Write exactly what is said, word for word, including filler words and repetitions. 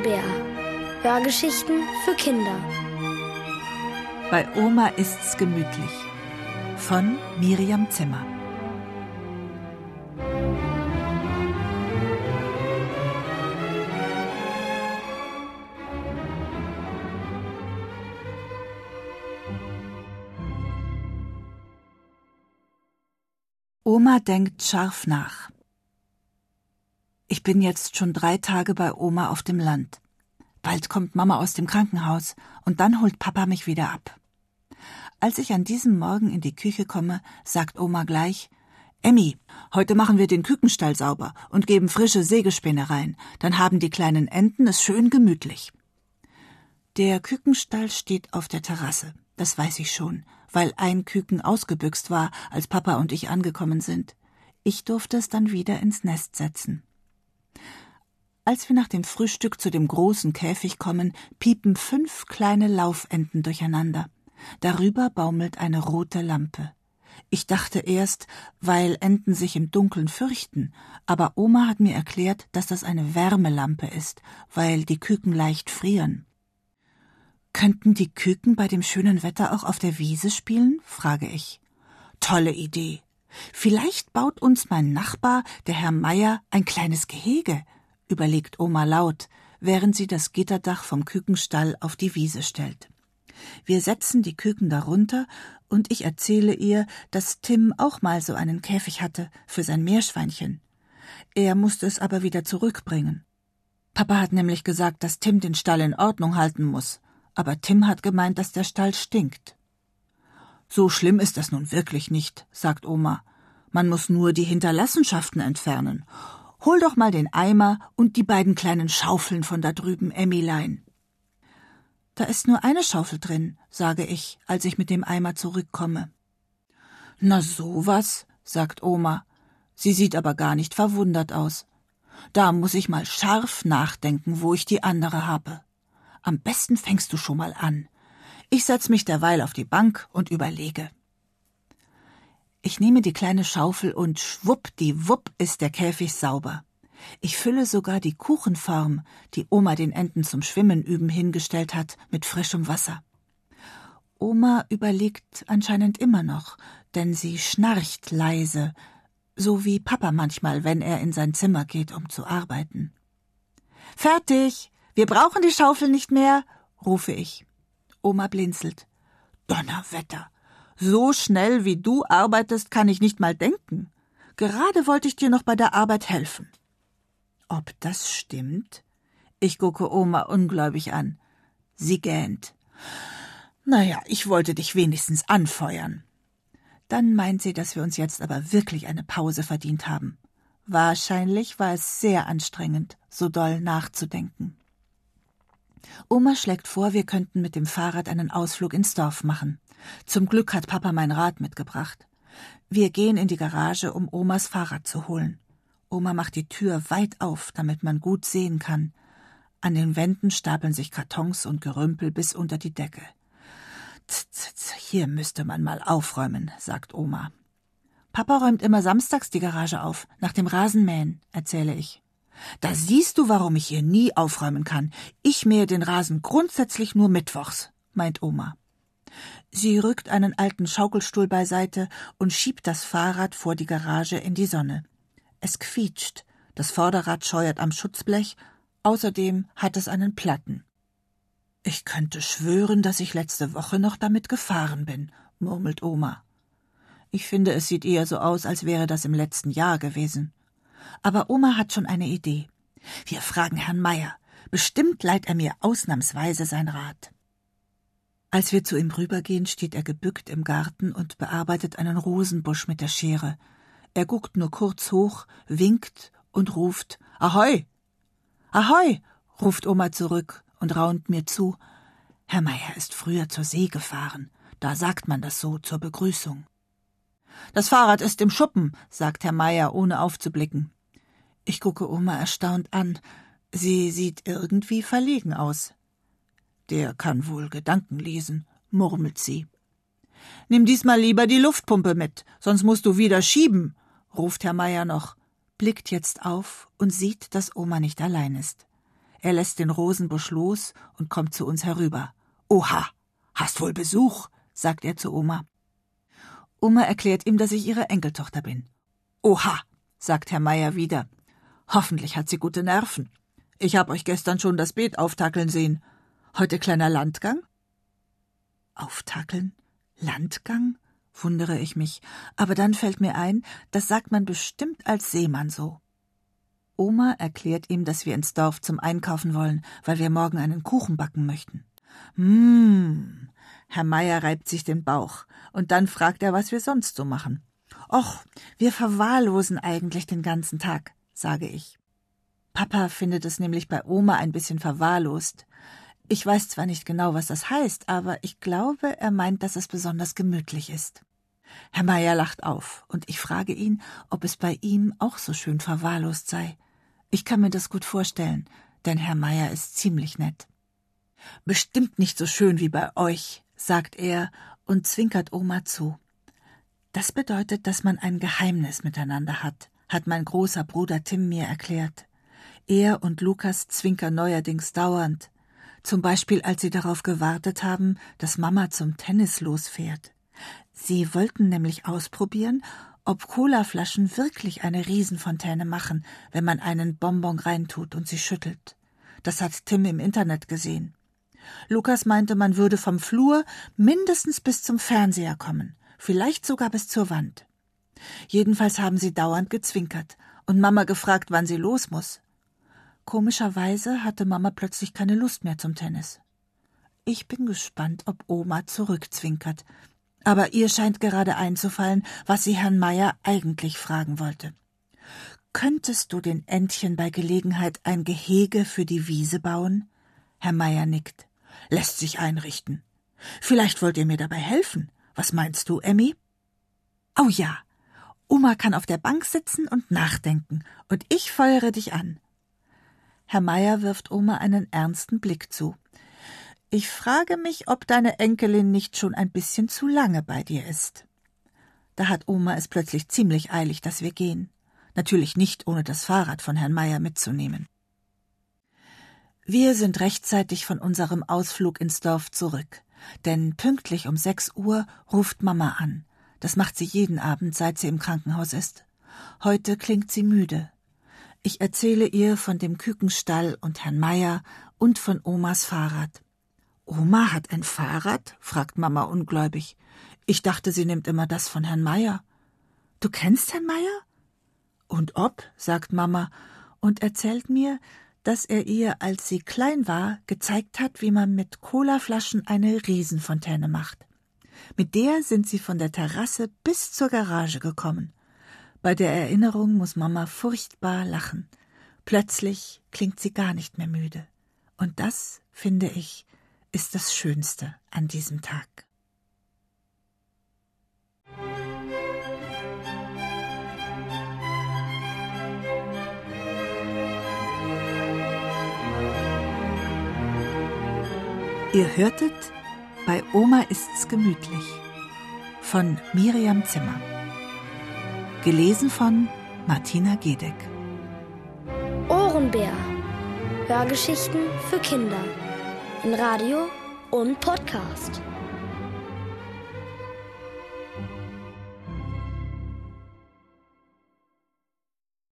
ein Bär. Hörgeschichten für Kinder. Bei Oma ist's gemütlich. Von Miriam Zimmer. Oma denkt scharf nach. Ich bin jetzt schon drei Tage bei Oma auf dem Land. Bald kommt Mama aus dem Krankenhaus und dann holt Papa mich wieder ab. Als ich an diesem Morgen in die Küche komme, sagt Oma gleich: Emmi, heute machen wir den Kükenstall sauber und geben frische Sägespäne rein. Dann haben die kleinen Enten es schön gemütlich. Der Kükenstall steht auf der Terrasse, das weiß ich schon, weil ein Küken ausgebüxt war, als Papa und ich angekommen sind. Ich durfte es dann wieder ins Nest setzen. Als wir nach dem Frühstück zu dem großen Käfig kommen, piepen fünf kleine Laufenten durcheinander. Darüber baumelt eine rote Lampe. Ich dachte erst, weil Enten sich im Dunkeln fürchten, aber Oma hat mir erklärt, dass das eine Wärmelampe ist, weil die Küken leicht frieren. Könnten die Küken bei dem schönen Wetter auch auf der Wiese spielen? Frage ich. Tolle Idee. Vielleicht baut uns mein Nachbar, der Herr Meier, ein kleines Gehege, überlegt Oma laut, während sie das Gitterdach vom Kükenstall auf die Wiese stellt. Wir setzen die Küken darunter und ich erzähle ihr, dass Tim auch mal so einen Käfig hatte für sein Meerschweinchen. Er musste es aber wieder zurückbringen. Papa hat nämlich gesagt, dass Tim den Stall in Ordnung halten muss. Aber Tim hat gemeint, dass der Stall stinkt. So schlimm ist das nun wirklich nicht, sagt Oma. Man muss nur die Hinterlassenschaften entfernen. Hol doch mal den Eimer und die beiden kleinen Schaufeln von da drüben, Emmilein. Da ist nur eine Schaufel drin, sage ich, als ich mit dem Eimer zurückkomme. Na sowas, sagt Oma. Sie sieht aber gar nicht verwundert aus. Da muss ich mal scharf nachdenken, wo ich die andere habe. Am besten fängst du schon mal an. Ich setz mich derweil auf die Bank und überlege. Ich nehme die kleine Schaufel und schwuppdiwupp ist der Käfig sauber. Ich fülle sogar die Kuchenform, die Oma den Enten zum Schwimmen üben hingestellt hat, mit frischem Wasser. Oma überlegt anscheinend immer noch, denn sie schnarcht leise, so wie Papa manchmal, wenn er in sein Zimmer geht, um zu arbeiten. Fertig! Wir brauchen die Schaufel nicht mehr, rufe ich. Oma blinzelt. Donnerwetter, so schnell wie du arbeitest, kann ich nicht mal denken. Gerade wollte ich dir noch bei der Arbeit helfen. Ob das stimmt? Ich gucke Oma ungläubig an. Sie gähnt. Naja, ich wollte dich wenigstens anfeuern. Dann meint sie, dass wir uns jetzt aber wirklich eine Pause verdient haben. Wahrscheinlich war es sehr anstrengend, so doll nachzudenken. Oma schlägt vor, wir könnten mit dem Fahrrad einen Ausflug ins Dorf machen. Zum Glück hat Papa mein Rad mitgebracht. Wir gehen in die Garage, um Omas Fahrrad zu holen. Oma macht die Tür weit auf, damit man gut sehen kann. An den Wänden stapeln sich Kartons und Gerümpel bis unter die Decke. Tz, tz, tz, hier müsste man mal aufräumen, sagt Oma. Papa räumt immer samstags die Garage auf, nach dem Rasenmähen, erzähle ich. Da siehst du, warum ich hier nie aufräumen kann. Ich mähe den Rasen grundsätzlich nur mittwochs, meint Oma. Sie rückt einen alten Schaukelstuhl beiseite und schiebt das Fahrrad vor die Garage in die Sonne. Es quietscht, das Vorderrad scheuert am Schutzblech, außerdem hat es einen Platten. Ich könnte schwören, dass ich letzte Woche noch damit gefahren bin, murmelt Oma. Ich finde, es sieht eher so aus, als wäre das im letzten Jahr gewesen. Aber Oma hat schon eine Idee. Wir fragen Herrn Meier. Bestimmt leiht er mir ausnahmsweise sein Rad. Als wir zu ihm rübergehen, steht er gebückt im Garten und bearbeitet einen Rosenbusch mit der Schere. Er guckt nur kurz hoch, winkt und ruft »Ahoi!« »Ahoi!« ruft Oma zurück und raunt mir zu. Herr Meier ist früher zur See gefahren. Da sagt man das so zur Begrüßung. »Das Fahrrad ist im Schuppen«, sagt Herr Meier, ohne aufzublicken. Ich gucke Oma erstaunt an. Sie sieht irgendwie verlegen aus. »Der kann wohl Gedanken lesen«, murmelt sie. »Nimm diesmal lieber die Luftpumpe mit, sonst musst du wieder schieben«, ruft Herr Meier noch, blickt jetzt auf und sieht, dass Oma nicht allein ist. Er lässt den Rosenbusch los und kommt zu uns herüber. »Oha, hast wohl Besuch«, sagt er zu Oma. Oma erklärt ihm, dass ich ihre Enkeltochter bin. »Oha«, sagt Herr Meier wieder. »Hoffentlich hat sie gute Nerven. Ich hab euch gestern schon das Beet auftakeln sehen. Heute kleiner Landgang?« Auftakeln? Landgang? Wundere ich mich. Aber dann fällt mir ein, das sagt man bestimmt als Seemann so. Oma erklärt ihm, dass wir ins Dorf zum Einkaufen wollen, weil wir morgen einen Kuchen backen möchten. Hm, Herr Meier reibt sich den Bauch und dann fragt er, was wir sonst so machen. Och, wir verwahrlosen eigentlich den ganzen Tag, sage ich. Papa findet es nämlich bei Oma ein bisschen verwahrlost. Ich weiß zwar nicht genau, was das heißt, aber ich glaube, er meint, dass es besonders gemütlich ist. Herr Meier lacht auf und ich frage ihn, ob es bei ihm auch so schön verwahrlost sei. Ich kann mir das gut vorstellen, denn Herr Meier ist ziemlich nett. »Bestimmt nicht so schön wie bei euch«, sagt er und zwinkert Oma zu. Das bedeutet, dass man ein Geheimnis miteinander hat, hat mein großer Bruder Tim mir erklärt. Er und Lukas zwinkern neuerdings dauernd. Zum Beispiel, als sie darauf gewartet haben, dass Mama zum Tennis losfährt. Sie wollten nämlich ausprobieren, ob Colaflaschen wirklich eine Riesenfontäne machen, wenn man einen Bonbon reintut und sie schüttelt. Das hat Tim im Internet gesehen. Lukas meinte, man würde vom Flur mindestens bis zum Fernseher kommen, vielleicht sogar bis zur Wand. Jedenfalls haben sie dauernd gezwinkert und Mama gefragt, wann sie los muss. Komischerweise hatte Mama plötzlich keine Lust mehr zum Tennis. Ich bin gespannt, ob Oma zurückzwinkert. Aber ihr scheint gerade einzufallen, was sie Herrn Meier eigentlich fragen wollte. »Könntest du den Entchen bei Gelegenheit ein Gehege für die Wiese bauen?« Herr Meier nickt. »Lässt sich einrichten. Vielleicht wollt ihr mir dabei helfen. Was meinst du, Emmy?« »Oh ja, Oma kann auf der Bank sitzen und nachdenken, und ich feuere dich an.« Herr Meier wirft Oma einen ernsten Blick zu. »Ich frage mich, ob deine Enkelin nicht schon ein bisschen zu lange bei dir ist.« Da hat Oma es plötzlich ziemlich eilig, dass wir gehen. Natürlich nicht, ohne das Fahrrad von Herrn Meier mitzunehmen. Wir sind rechtzeitig von unserem Ausflug ins Dorf zurück, denn pünktlich um sechs Uhr ruft Mama an. Das macht sie jeden Abend, seit sie im Krankenhaus ist. Heute klingt sie müde. Ich erzähle ihr von dem Kükenstall und Herrn Meier und von Omas Fahrrad. »Oma hat ein Fahrrad?« fragt Mama ungläubig. »Ich dachte, sie nimmt immer das von Herrn Meier.« »Du kennst Herrn Meier?« »Und ob«, sagt Mama und erzählt mir, dass er ihr, als sie klein war, gezeigt hat, wie man mit Colaflaschen eine Riesenfontäne macht. Mit der sind sie von der Terrasse bis zur Garage gekommen. Bei der Erinnerung muss Mama furchtbar lachen. Plötzlich klingt sie gar nicht mehr müde. Und das, finde ich, ist das Schönste an diesem Tag. Ihr hörtet »Bei Oma ist's gemütlich« von Miriam Zimmer. Gelesen von Martina Gedeck. Ohrenbär. Hörgeschichten für Kinder. In Radio und Podcast.